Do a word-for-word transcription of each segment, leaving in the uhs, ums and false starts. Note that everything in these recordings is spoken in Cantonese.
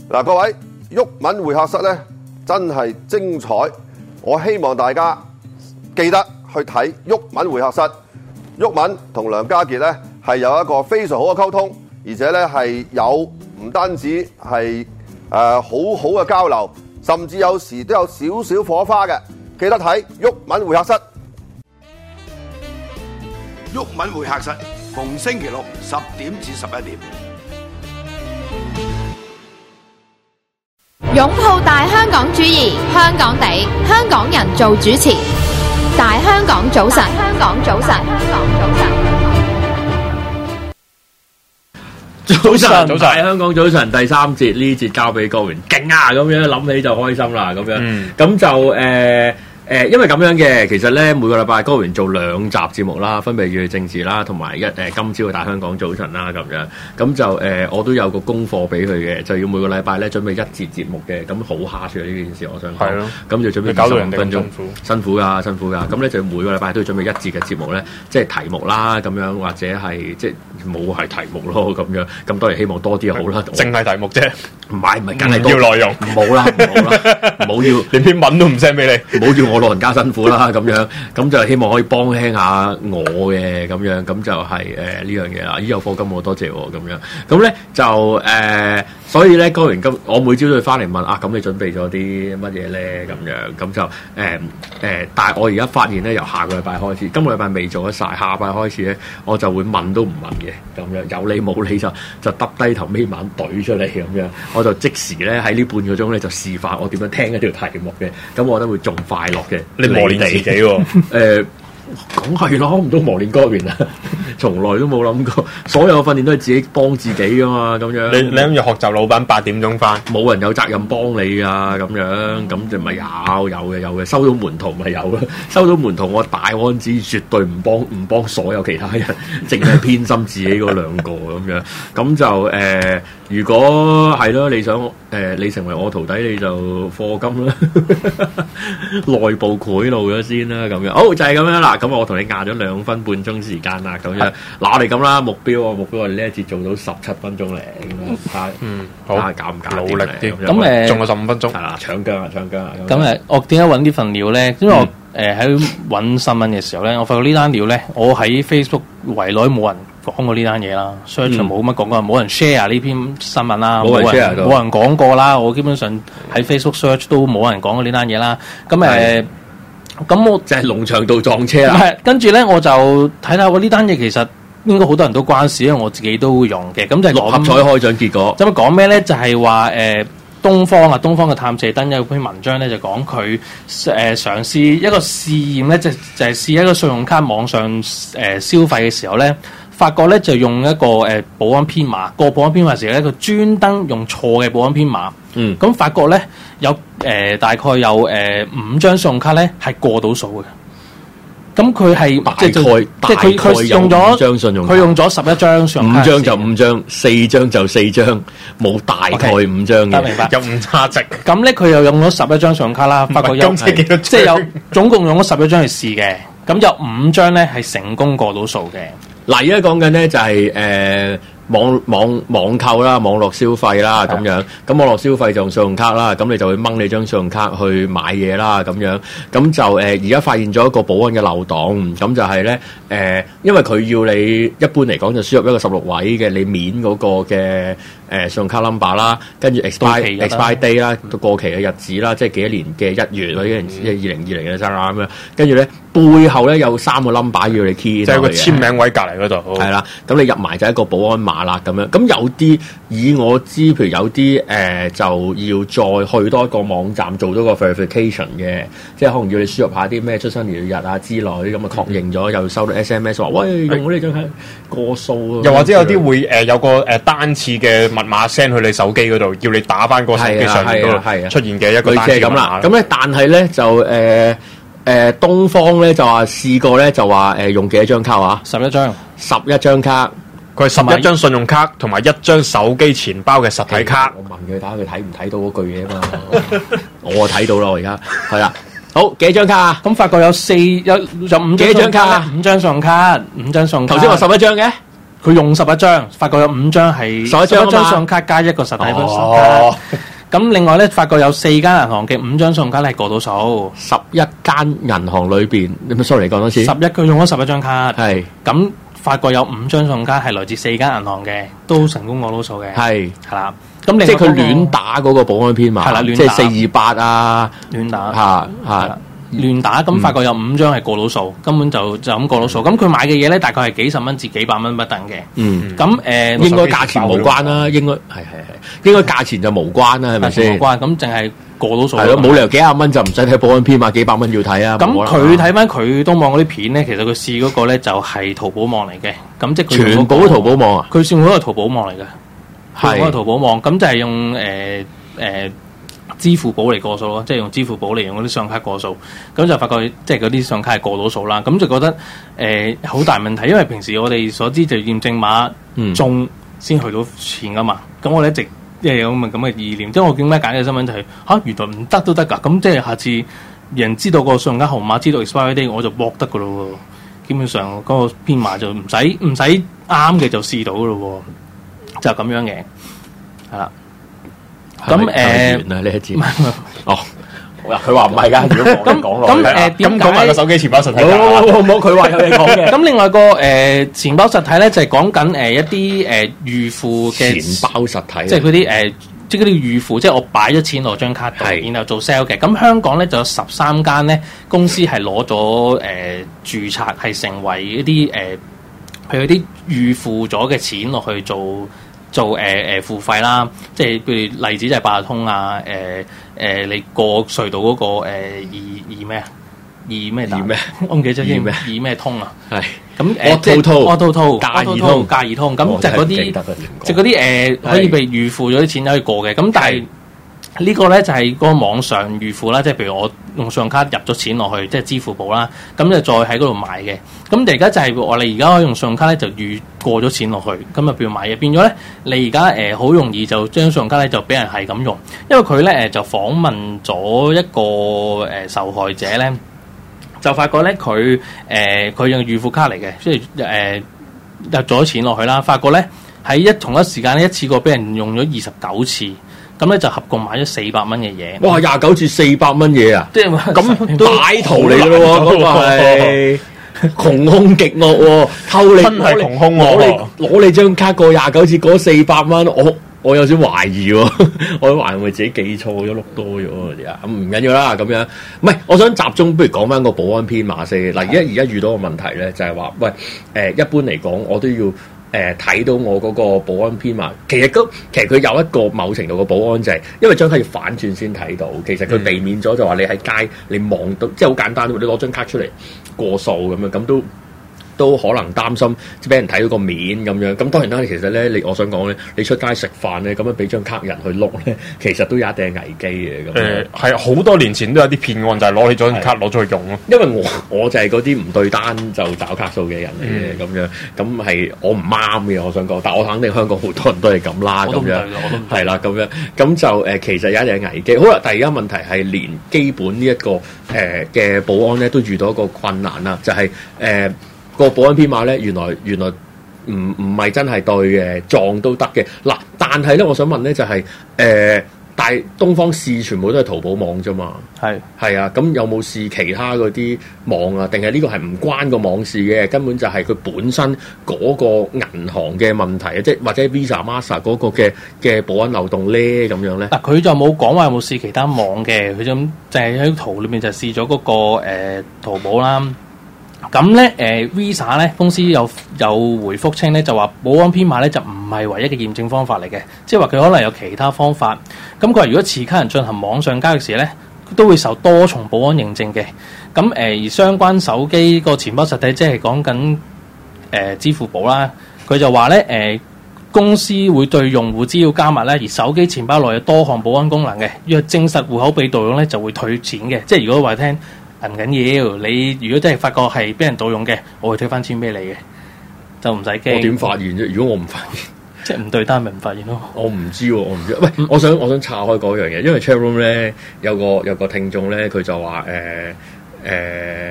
嗱，各位，毓民會客室咧真係精彩，我希望大家記得去睇毓民會客室。毓民同梁家傑咧係有一個非常好嘅溝通，而且咧係有唔單止係誒、呃、好好嘅交流，甚至有時都有少少火花嘅。記得睇毓民會客室。 毓民會客室逢星期六十點至十一點。 擁抱大香港主義，香港地，香港人做主持。大香港早晨，香港早晨，香港早晨。 早晨，早晨，香港早晨第三節呢節交俾高原，勁啊！咁樣諗起就開心啦，咁樣，咁、嗯、就誒。呃誒、呃，因為咁樣嘅，其實咧每個禮拜高原做兩集節目啦，分別要政治啦，同埋一誒、呃、今朝嘅大香港早晨啦，咁樣，咁就誒、呃、我都有個功課俾佢嘅，就要每個禮拜咧準備一節節目嘅，咁好蝦住呢件事，我想講，咁就準備二十五分鐘，辛苦噶，辛苦噶，咁咧就每個禮拜都要準備一節嘅節目咧，即係題目啦，咁樣或者係即係冇係題目咯，咁樣，咁當然希望多啲好啦，淨係題目啫，唔係唔係，梗係多要內容，唔好啦，唔好啦，唔好要連篇文都唔 send 俾你，唔好要我老人家辛苦啦，咁樣，咁就希望可以幫輕下我嘅，咁樣，咁就係誒呢樣嘢啦。依有課金我多謝我咁樣，咁咧就誒、呃，所以咧高原今我每朝都會翻嚟問啊，咁你準備咗啲乜嘢咧？咁樣，咁就誒誒、呃呃，但係我而家發現咧，由下個禮拜開始，今個禮拜未做得晒，下個禮拜開始咧，我就會問都唔問嘅，咁樣有理冇理就就耷低頭尾晚懟出嚟咁樣，我就即時咧喺呢半個鐘咧就示範我點樣聽一條題目嘅，咁我覺得會仲快樂嘅。你磨練自己喎、啊，誒講係咯，唔通磨練高原啊？從來都冇諗過，所有訓練都係自己幫自己噶嘛，咁樣。你你諗住學習老闆八點鐘翻，冇人有責任幫你噶，咁樣咁就咪有有嘅有嘅，收到門徒咪有咯，收到門徒我大安旨絕對唔幫唔幫所有其他人，淨係偏心自己嗰兩個咁樣，咁就誒、呃，如果係咯，你想誒、呃、你成為我徒弟，你就課金啦，內部賄賂咗先啦，咁樣，好就係、是、咁樣啦，咁我同你壓咗兩分半鐘時間啦，咁樣。嗱，我哋咁啦，目標啊，目標我哋呢一節做到十七分鐘嚟，咁啊，嗯，好，搞唔搞？努力啲，咁誒，仲有十五分鐘，係啦，搶姜啊，搶姜啊！咁誒，我點解揾呢份料咧？因為我誒喺揾新聞嘅時候咧，我發覺呢單料咧，我喺 Facebook 圍內冇人講過呢單嘢啦 ，search 冇乜講過，冇人 share 呢篇新聞啦，冇人 share 冇人講過啦，我基本上喺 Facebook search 都冇人講過呢單嘢啦，咁誒。咁我就係農場道撞車啦，係跟住咧我就睇下我呢單嘢其實應該好多人都關事，因為我自己都會用嘅。咁就係六合彩開獎結果。咁講咩咧？就係話誒東方啊，東方嘅探射燈有篇文章咧就講佢誒嘗試一個試驗咧，就就係試一個信用卡網上誒、呃、消費嘅時候咧，發覺咧就用一個誒、呃、保安編碼，個保安編碼時候咧佢專登用錯嘅保安編碼。嗯，咁發覺咧有誒、呃、大概有誒、呃、五張信用卡咧係過到數嘅，咁佢係即係即係佢佢用咗張信用卡，佢用咗十一張信用卡，五張就五張，四張就四張，冇大概五張嘅，明白？有誤差值。咁咧佢又用咗十一張信用卡啦，發覺有即係有總共用咗十一張去試嘅，咁有五張咧係成功過到數嘅。嗱，而家講緊咧就係、是、誒。呃網網網購啦，網絡消費啦，咁樣，咁網絡消費就用信用卡啦，咁你就會掹你張信用卡去買嘢啦，咁樣，咁就誒而家發現咗一個保安嘅漏洞，咁就係咧誒，因為佢要你一般嚟講就輸入一個十六位嘅你面嗰個嘅誒信用卡 number 啦，跟住 expire expire day 啦，過期嘅日子啦，即係幾多年嘅一月或者即係二零二零嘅生日咁樣，跟住咧背後咧有三個 number 要你 key，就係個簽名位隔離嗰度，係啦，咁你入埋就一個保安碼啦，咁樣，咁有啲以我知，譬如有啲誒、呃、就要再去多一個網站做多個 verification 嘅，即係可能要你輸入下啲咩出生年月日啊之類咁啊，確認咗又收到 S M S 話喂用我呢張卡過數，又或者有啲會誒、呃、有個誒單次嘅密碼 send 去你手機嗰度，叫你打翻個手機上面嗰度出現嘅一個單次密碼咁啦。咁咧，但係咧就誒。呃誒、呃、東方咧就話試過咧就話誒、呃、用幾多張卡啊？十一張，十一張卡，佢係十一張信用卡同埋一張手機錢包嘅實體卡。我問佢睇下佢睇唔睇到嗰句嘢啊嘛？我睇到啦，我而家係啦。好幾張卡啊？咁發覺有四有有五張幾張卡啊？五張信用卡，五張信用卡。頭先話十一張嘅。 佢用十一張，發覺有五張係十一張張信用卡加一個實體信用哦卡。咁另外咧，發覺有四間銀行嘅五張信用卡咧係過到數， 十一間銀行裏邊，你咪 sorry 講多次。 十一佢用咗十一張卡， 係咁發覺有五張信用卡係來自四間銀行嘅，都成功過到數嘅。 係係啦，咁另外即係佢嗰個亂打嗰個保安編碼， 係啦亂打即係四二八啊， 亂打嚇嚇係啦。亂打咁，發覺有五張係過到數，根本就就咁過到數。咁佢買嘅嘢咧，大概係幾十蚊至幾百蚊不等嘅。 嗯， 咁誒應該價錢無關啦，應該係係係，應該價錢就無關啦，係咪先？ 無關，咁淨係過到數。 係咯，冇理由幾廿蚊就唔使睇保安編碼，幾百蚊要睇啊！ 咁佢睇翻佢東網嗰啲片咧，其實佢試嗰個咧就係淘寶網嚟嘅。咁即係佢全部都淘寶網啊！ 佢算嗰個淘寶網嚟嘅， 係嗰個淘寶網。咁就係用誒誒。支付寶嚟過數咯，即係用支付寶嚟用嗰啲信用卡過數，咁就發覺即係嗰啲信用卡係過到數啦，咁就覺得誒好、呃、大問題，因為平時我哋所知就驗證碼中先去到錢噶嘛，咁、嗯、我哋一直即係有咁嘅意念，即係我點解揀嘅新聞就係、是、嚇、啊、原來唔得都得㗎，咁即係下次人知道個信用卡號碼，知道 expiry date 我就獲得㗎咯喎，基本上嗰個編碼就唔使唔使啱嘅就試到㗎咯喎，就咁樣嘅，係啦。咁誒， 完啦呢一節。哦，佢話唔係㗎，如果講講落。 咁誒點講埋個手機錢包實體？ 好好好，佢話有嘢講嘅。 咁另外個誒錢包實體咧，就係講緊誒一啲誒預付嘅錢包實體， 即係嗰啲誒，即係嗰啲預付，即係我擺咗錢落張卡度，然後做 sell 嘅。咁香港咧就有十三間咧公司係攞咗誒註冊，係成為一啲誒，譬如啲預付咗嘅錢落去做。做誒誒、呃、付費啦，即係譬如例子就係八達通啊，誒、呃、誒、呃、你過隧道嗰、那個誒二二咩啊？二咩？ 二咩？ 我唔記得咗添。 二咩？ 二咩通啊？ 係咁誒，即係 auto to 加二通，加二通。咁就嗰啲，即係嗰啲誒可以被預付咗啲錢可以過嘅。咁但係呢個咧就係嗰個網上預付啦，即係譬如我用信用卡入咗錢落去，即係支付寶啦，咁就再喺嗰度買嘅。咁而家就係我哋而家可以用信用卡咧就預過咗錢落去，咁啊變買嘢，變咗咧你而家誒好容易就將信用卡咧就俾人係咁用，因為佢咧誒就訪問咗一個誒、呃、受害者咧，就發覺咧佢誒佢用預付卡嚟嘅，即係誒入咗錢落去啦，發覺咧喺一同一時間咧一次過俾人用咗二十九次。咁咧就合共買咗四百蚊嘅嘢。 哇！廿九至四百蚊嘢啊！ 即係咁歹徒嚟嘅咯喎，嗰個係窮兇極惡喎，偷你真係窮兇喎！ 攞你攞你張卡過廿九次嗰四百蚊，我我有少懷疑喎，我都懷疑係咪自己記錯咗碌多咗啊？咁唔緊要啦，咁樣唔係，我想集中，不如講翻個保安編碼先。嗱，而家而家遇到個問題咧，就係話，喂，誒，一般嚟講，我都要。誒睇、呃、到我嗰個保安編碼，其實都其實佢有一個某程度嘅保安就係、是，因為張卡要反轉先睇到，其實佢避免咗就話你喺街你望到，即係好簡單，你攞張卡出嚟過數咁樣，咁都都可能擔心即係俾人睇到個面咁樣。咁當然啦，其實咧，你我想講咧，你出街食飯咧，咁樣俾張卡人去碌咧，其實都有一定危機嘅。咁誒係好多年前都有啲騙案，就係攞起咗張卡攞咗去用咯。 因為我我就係嗰啲唔對單就找卡數嘅人嚟嘅咁樣，咁係我唔啱嘅，我想講，但我肯定香港好多人都係咁啦，咁樣係啦，咁樣咁就誒、呃、其實有一定危機。好啦，但係而家問題係連基本呢、這、一個誒嘅、呃、保安咧都遇到一個困難啦，就係、是、誒。呃個保安編碼咧，原來原來唔唔係真係對嘅，撞都得嘅。嗱，但係咧，我想問咧，就係、是、誒、呃，但係東方試全部都係淘寶網啫嘛。係係啊，咁有冇試其他嗰啲網啊？定係呢個係唔關個網事嘅？根本就係佢本身嗰個銀行嘅問題啊，即係或者 Visa、Master 嗰個嘅嘅保安漏洞咧，咁樣咧。嗱， 佢就冇講話有冇試其他網嘅，佢就咁就係喺圖裏面就試咗嗰、那個誒、呃、淘寶啦。咁咧，誒、呃、Visa 咧公司有有回覆稱咧，就話保安編碼咧就唔係唯一嘅驗證方法嚟嘅，即係話佢可能有其他方法。咁佢話如果持卡人進行網上交易時咧，都會受多重保安認證嘅。咁誒、呃、而相關手機個錢包實體，即係講緊誒支付寶啦，佢就話咧誒公司會對用戶資料加密咧，而手機錢包內有多項保安功能嘅，若證實戶口被盜用咧，就會退錢嘅。即係如果話聽。唔緊要，你如果真係發覺係俾人盜用嘅，我會退翻錢俾你嘅，就唔使驚。 我點發現啫？如果我唔發現， 即係唔對單咪唔發現咯。 我唔知喎，我唔知。喂，嗯、我想我想岔開嗰樣嘢，因為 chat room 咧有個有個聽眾咧，佢就話誒誒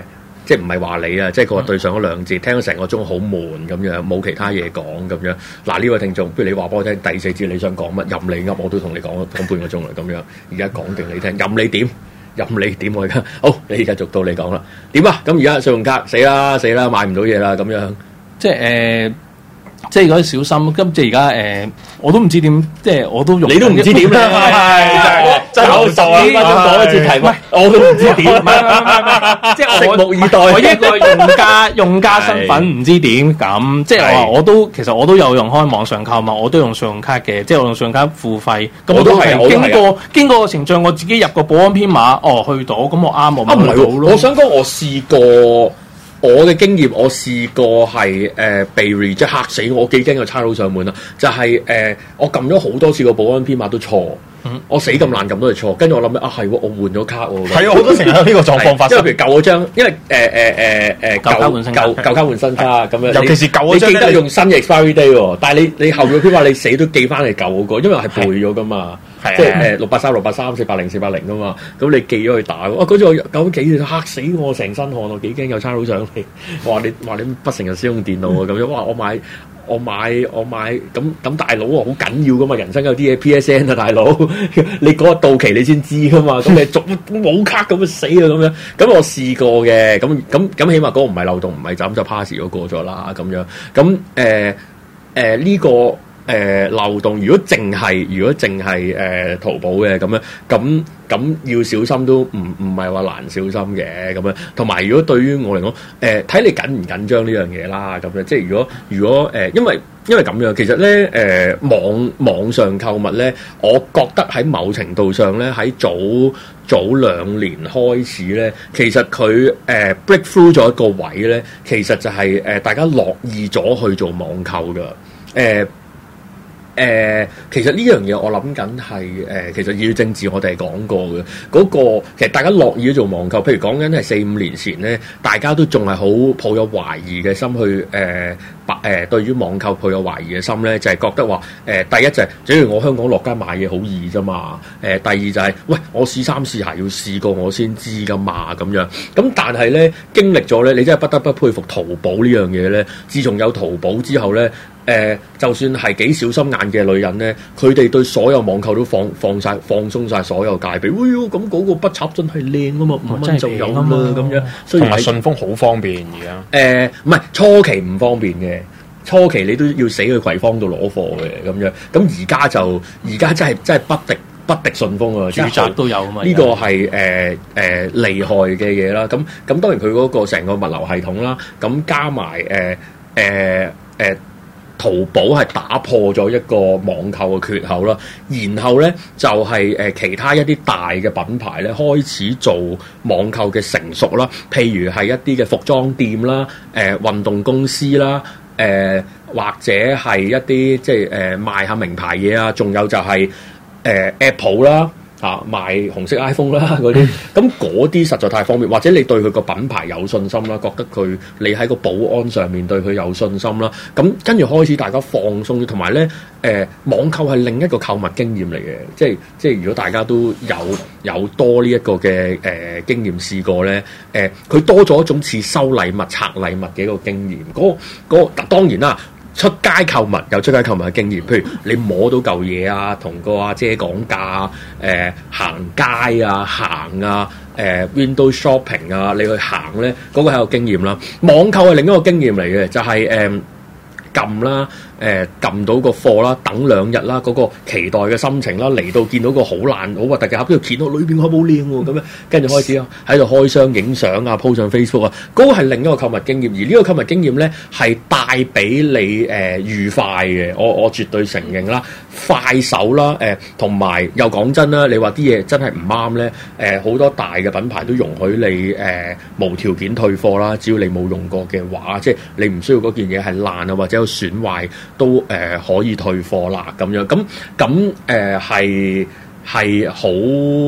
即係唔係話你啊，即係佢話對上嗰兩節聽咗成個鐘好悶咁樣，冇其他嘢講咁樣。嗱呢位聽眾，不如你話俾我聽第四節你想講乜，任你噏，我都同你講講半個鐘啦咁樣。而家講定你聽，任你點，任你點我而家。好，你而家續到你講啦。點啊？咁而家信用卡死啦死啦，買唔到嘢啦咁樣。 即係誒。呃即係嗰啲小心，咁即係而家誒，我都唔知點，即係我都用你都唔知點啦，係真係好傻啊！講一次題目，我都唔知點，唔係唔係唔係，即係拭目以待。 我一個用家用家身份唔知點咁，即係我話我都其實我都有用開網上購物，我都用信用卡嘅，即係我用信用卡付費，咁我都係經過經過個程序，我自己入個保安編碼，哦去到，咁我啱我咪去到咯。 我想講我試過。我嘅經驗，我試過係誒、呃、被 reject 嚇死我，我幾驚個差佬上門啦！就係、是、誒、呃、我撳咗好多次個保安編碼都錯，嗯、我死咁爛撳都係錯，跟住我諗啊係喎，我換咗卡喎。係啊，好多成日有呢個狀況發生。因為譬如舊嗰張，因為誒誒誒誒舊卡換新舊舊卡換新卡咁樣，尤其是舊嗰張你記得用新嘅 expiry day 喎，但係你你後邊編碼你死都記翻嚟舊嗰個，因為係背咗噶嘛。即係誒六八三六八三四八零四八零㗎嘛，咁你記咗去打，哇嗰次我九幾月嚇死我成身汗，我幾驚有差佬上嚟，話你話你不成日使用電腦啊咁樣，哇我買我買我買咁咁大佬啊好緊要噶嘛，人生有啲嘢 P S N 啊大佬，你嗰日到期你先知噶嘛，咁你續冇卡咁死啊咁樣，咁我試過嘅，咁咁咁起碼嗰個唔係漏洞，唔係就咁就 pass 咗過咗啦咁樣，咁誒誒呢個。誒、呃、漏洞，如果淨係如果淨係誒淘寶嘅咁樣，咁咁要小心都唔唔係話難小心嘅咁樣。同埋如果對於我嚟講，誒、呃、睇你緊唔緊張呢樣嘢啦咁樣。即係如果如果誒、呃，因為因為咁樣，其實咧誒、呃、網網上購物咧，我覺得喺某程度上咧，喺早早兩年開始咧，其實佢誒、呃、break through 咗一個位咧，其實就係、是、誒、呃、大家樂意咗去做網購㗎誒。呃誒、呃，其實呢樣嘢我諗緊係誒，其實要政治我哋係講過嘅嗰、那個，其實大家樂意做網購，譬如講緊係四五年前咧，大家都仲係好抱有懷疑嘅心去誒，白、呃、誒、呃、對於網購抱有懷疑嘅心咧，就係、是、覺得話誒、呃，第一就係、是，假如我香港落街買嘢好易啫嘛，誒、呃，第二就係、是，喂，我試衫試鞋要試過我先知噶嘛，咁樣，咁但係咧經歷咗咧，你真係不得不佩服淘寶呢樣嘢咧，自從有淘寶之後咧。誒、呃，就算係幾小心眼嘅女人咧，佢哋對所有網購都放放曬、放鬆晒所有戒備。哎呦，咁嗰個筆插真係靚啊嘛，五蚊就有啦咁樣。同埋順豐好方便而家。誒，唔係初期唔方便嘅，初期你都要死去葵芳度攞貨嘅咁樣。咁而家就而家真係真係不敵不敵順豐啊！住宅都有啊嘛。呢個係誒誒厲害嘅嘢啦。咁咁當然佢嗰個成個物流系統啦，咁加埋誒誒誒。淘寶係打破咗一個網購嘅缺口啦，然後咧就係、是、誒、呃、其他一啲大嘅品牌咧開始做網購嘅成熟啦，譬如係一啲嘅服裝店啦、誒、呃、運動公司啦、誒、呃、或者係一啲即係誒、呃、賣下名牌嘢啊，仲有就係、是、誒、呃、Apple 啦。啊，賣紅色 iPhone 啦嗰啲，咁嗰啲實在太方便，或者你對佢個品牌有信心啦，覺得佢你喺個保安上面對佢有信心啦，咁跟住開始大家放鬆，同埋咧誒網購係另一個購物經驗嚟嘅，即係即係如果大家都有有多呢一個嘅誒、呃、經驗試過咧，誒、呃、佢多咗一種似收禮物拆禮物嘅一個經驗，嗰、嗰個嗰個當然啦。出街購物有出街購物嘅經驗，譬如你摸到嚿嘢啊，同個阿姐講價，誒、呃、行街啊，行啊，誒、呃、window shopping 啊，你去行咧，嗰、那個係一個經驗啦。網購係另一個經驗嚟嘅，就係、是、誒。呃撳啦，誒撳到個貨啦，等兩日啦，嗰、那個期待嘅心情啦，嚟到見到個好爛好核突嘅盒，跟住見到裏邊好冇靚喎，咁樣跟住開始喺度開箱影相啊，po 上 Facebook 啊，嗰、那個係另一個購物經驗，而呢個購物經驗咧係帶俾你誒、呃、愉快嘅，我我絕對承認啦，快手啦，誒同埋又講真啦，你話啲嘢真係唔啱咧，誒、呃、好多大嘅品牌都容許你誒、呃、無條件退貨啦，只要你冇用過嘅話，即係你唔需要嗰件嘢係爛啊或者損壞都誒、呃、可以退貨啦，咁樣咁咁誒係係好，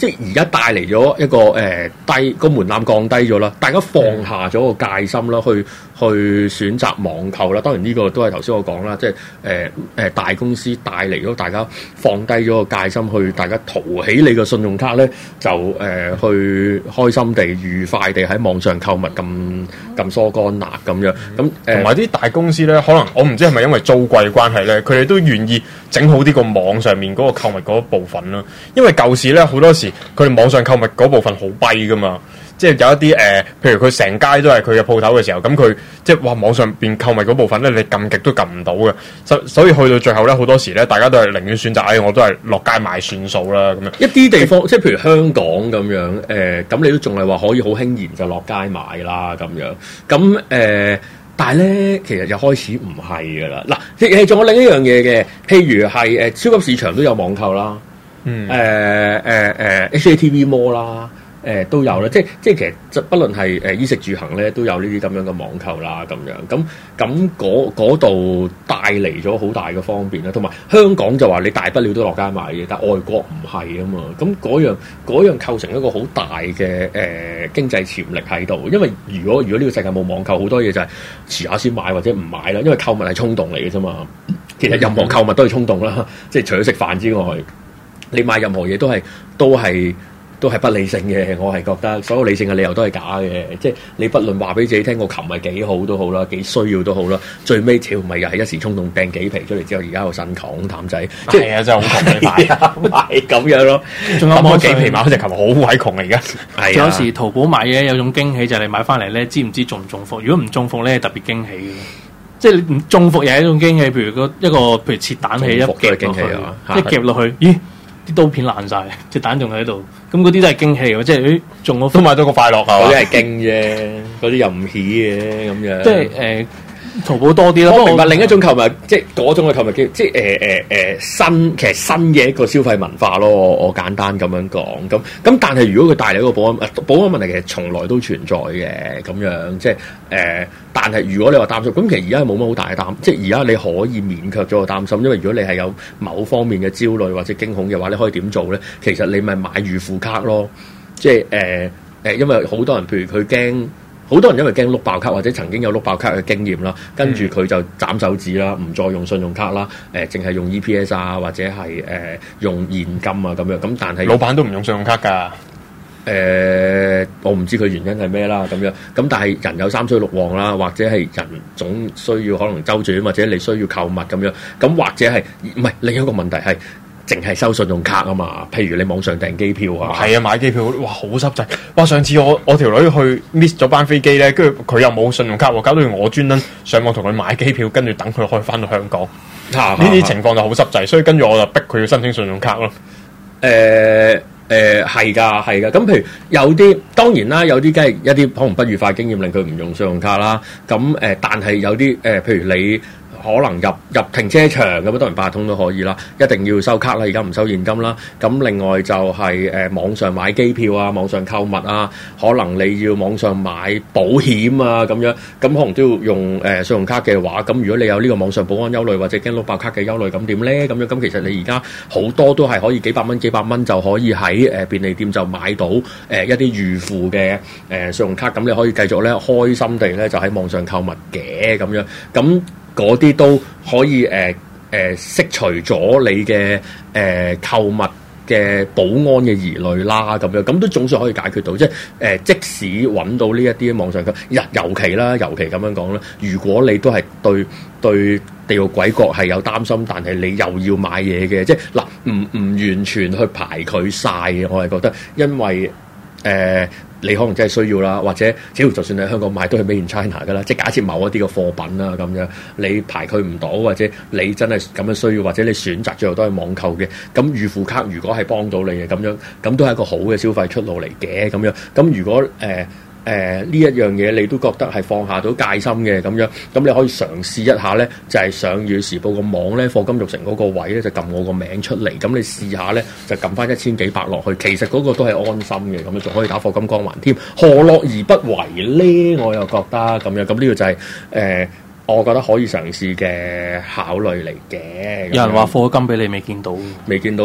即係而家帶嚟咗一個誒、呃、低個門檻降低咗啦，大家放下咗個戒心啦，去去選擇網購啦。當然呢個都係頭先我講啦，即係誒誒大公司帶嚟咗大家放低咗個戒心，去大家淘起你個信用卡咧，就誒、呃、去開心地、愉快地喺網上購物咁咁疏肝辣咁樣。咁誒同埋啲大公司咧，可能我唔知係咪因為租貴關係咧，佢哋都願意整好啲個網上面嗰個購物嗰部分啦。因為舊時咧好多時佢哋網上購物嗰部分好跛噶嘛。即係有一啲誒、呃，譬如佢成街都係佢嘅鋪頭嘅時候，咁佢即係話網上邊購物嗰部分咧，你撳極都撳唔到嘅。所所以去到最後咧，好多時咧，大家都係寧願選擇，哎，我都係落街買算數啦咁樣。 一啲地方，即係譬如香港咁樣，誒、呃，咁你都仲係話可以好輕易就落街買啦咁樣。咁誒、呃，但係咧，其實就開始唔係噶啦。嗱，誒，仲有另一樣嘢嘅，譬如係誒超級市場都有網購啦， 嗯， 誒誒誒 H A T V Mall 啦。誒、呃、都有啦，即係即係其實就不論係誒衣食住行咧，都有呢啲咁樣嘅網購啦，咁樣咁咁嗰度帶嚟咗好大嘅方便啦，同埋香港就話你大不了都落街買嘅，但係外國唔係啊嘛，咁嗰樣嗰樣構成一個好大嘅誒、呃、經濟潛力喺度，因為如果如果呢個世界冇網購，好多嘢就係遲下先買或者唔買啦，因為購物係衝動嚟嘅啫嘛，其實任何購物都係衝動啦，即係除咗食飯之外，你買任何嘢都係都係。都係不理性嘅，我係覺得所有理性嘅理由都係假嘅，即係你不論話俾自己聽個琴係幾好都好啦，幾需要都好啦，最尾條咪又係一時衝動掟幾皮出嚟之後，而家有新窮淡仔，即係啊真係好窮你買啊買咁樣咯， 仲有冇幾皮買嗰隻琴好鬼窮嚟而家， 係有時淘寶買嘢有種驚喜就係你買翻嚟咧，知唔知中唔中伏？如果唔中伏咧，特別驚喜嘅。即係你唔中伏又係一種驚喜，譬如個一個譬如切蛋器一夾落去，一夾落去，咦？啲刀片爛晒，隻蛋仲喺度，咁嗰啲都係驚喜喎，即係誒中咗都買到個快樂啊！ 嗰啲係驚啫，嗰啲又唔起嘅咁樣。 即係誒、呃，淘寶多啲咯。 我明白另一種購物，即係嗰種嘅購物機，即係誒誒誒新，其實新嘅一個消費文化咯。我我簡單咁樣講，咁咁但係如果佢帶嚟一個保安保安問題，其實從來都存在嘅咁樣，即係誒。呃但係如果你話擔心，咁其實而家係冇乜好大嘅擔，即係而家你可以勉強咗個擔心，因為如果你係有某方面嘅焦慮或者驚恐嘅話，你可以點做咧？其實你咪買預付卡咯，即係誒誒，因為好多人譬如佢驚，好多人因為驚碌爆卡或者曾經有碌爆卡嘅經驗啦，跟住佢就斬手指啦，唔再用信用卡啦，誒淨係用 E P S 啊或者係誒、呃、用現金啊咁樣，咁但係老闆都唔用信用卡㗎。 誒、呃，我唔知佢原因係咩啦，咁樣咁，但係人有三衰六旺啦，或者係人總需要可能周轉，或者你需要購物咁樣，咁或者係唔係另一個問題係淨係收信用卡啊嘛？譬如你網上訂機票啊， 係啊，買機票哇好濕滯，哇！上次我我條女去 miss 咗班飛機咧，跟住佢又冇信用卡喎，搞到我專登上網同佢買機票，跟住等佢可以翻到香港。呢啲情況就好濕滯，所以跟住我就逼佢要申請信用卡咯。 誒、呃。誒係㗎，係㗎。咁譬如有啲當然啦，有啲梗係一啲可能不愉快經驗令佢唔用信用卡啦。咁誒、呃，但係有啲誒、呃，譬如你可能入入停車場咁，當然八達通都可以啦。一定要收卡啦，而家唔收現金啦。咁另外就係、是、誒、呃、網上買機票啊，網上購物啊，可能你要網上買保險啊咁樣，咁可能都要用誒、呃、信用卡嘅話，咁如果你有呢個網上保安憂慮或者驚碌爆卡嘅憂慮，咁點咧？咁樣咁其實你而家好多都係可以幾百蚊幾百蚊就可以喺誒、呃、便利店就買到誒、呃、一啲預付嘅誒、呃、信用卡，咁你可以繼續咧開心地咧就喺網上購物嘅咁樣，咁嗰啲都可以誒誒、呃呃、釋除咗你嘅誒、呃、購物嘅保安嘅疑慮啦，咁樣咁都總算可以解決到，即係誒、呃、即使揾到呢一啲網上購，尤尤其啦，尤其咁樣講啦，如果你都係對對地獄鬼國係有擔心，但係你又要買嘢嘅，即係嗱唔唔完全去排佢晒嘅，我係覺得，因為誒。呃你可能真係需要啦，或者只要就算你喺香港買都係 Made in China 噶啦，即係假設某一啲嘅貨品啦咁樣，你排佢唔到，或者你真係咁樣需要，或者你選擇最後都係網購嘅，咁預付卡如果係幫到你嘅咁樣，咁都係一個好嘅消費出路嚟嘅咁樣。咁如果誒，呃誒呢、呃、一樣嘢你都覺得係放下到戒心嘅咁樣，咁你可以嘗試一下咧，就係、是、上《與時報》個網咧，課金育成嗰個位咧就撳我個名出嚟，咁你試下咧就撳翻一千幾百落去，其實嗰個都係安心嘅，咁樣仲可以打課金光環添，何樂而不為咧？我又覺得咁樣，咁呢個就係、是、誒、呃，我覺得可以嘗試嘅考慮嚟嘅。 有人話課金俾你未見到， 未見到。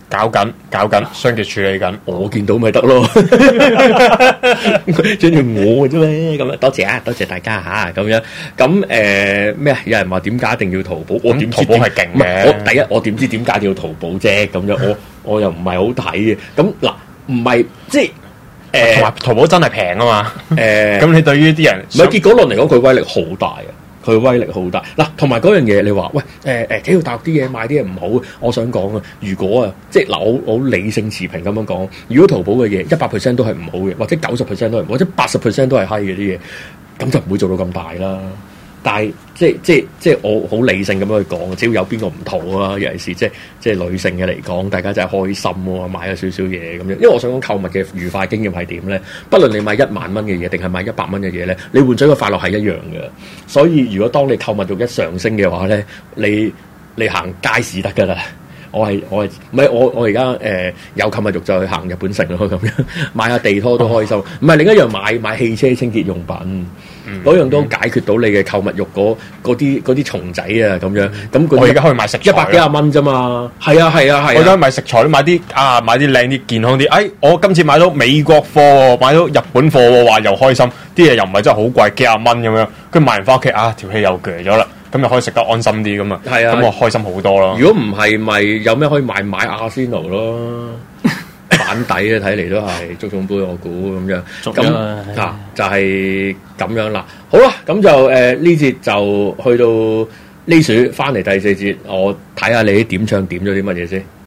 搞緊搞緊，商業處理緊， 我見到咪得咯，跟住我嘅啫咩？咁樣多謝啊，多謝大家嚇咁樣。咁誒咩啊？有人話點解一定要淘寶？我點知淘寶係勁嘅？ 我第一我點知點解一定要淘寶啫？咁樣我我又唔係好睇嘅。咁嗱，唔係即係誒， 同埋淘寶真係平啊嘛。 誒， 咁你對於啲人唔係結果論嚟講，佢威力好大啊！佢威力好大嗱，同埋嗰樣嘢，你話喂誒誒，幾條大陸啲嘢買啲嘢唔好，我想講啊，如果啊，即係嗱，我我理性持平咁樣講，如果淘寶嘅嘢一百 percent 都係唔好嘅，或者九十 percent 都係，或者八十 percent 都係閪嘅啲嘢，咁就唔會做到咁大啦。但係即係即係即係我好理性咁樣去講，只要有邊個唔妥啊，尤其是即係即係女性嘅嚟講，大家真係開心喎，買咗少少嘢咁樣。因為我想講購物嘅愉快經驗係點咧？不論你買一萬蚊嘅嘢定係買一百蚊嘅嘢咧，你換取嘅快樂係一樣嘅。所以如果當你購物欲一上升嘅話咧，你你行街市得㗎啦。我係我係唔係我我而家誒有購物欲就去行日本城咯，咁樣買下地拖都開心。唔係、哦、另一樣買買汽車清潔用品，嗰、嗯、樣都解決到你嘅購物欲嗰啲嗰啲蟲仔啊咁樣。咁我而家可以買食材， 一百幾廿蚊啫嘛。係啊係啊係啊！ 我而家買食材都買啲啊買啲靚啲健康啲。哎，我今次買到美國貨喎，買到日本貨喎，話又開心。啲嘢又唔係真係好貴，幾廿蚊咁樣。跟住買完翻屋企啊，條氣又鋸咗啦。咁就可以食得安心啲咁啊，咁我開心好多咯。如果唔係，咪有咩可以買買阿仙奴咯，板底啊，睇嚟都係足總杯，我估咁樣。咁啊，就係咁樣啦。好啦，咁就誒呢節就去到呢處翻嚟第四節，我睇下你啲點唱點咗啲乜嘢先。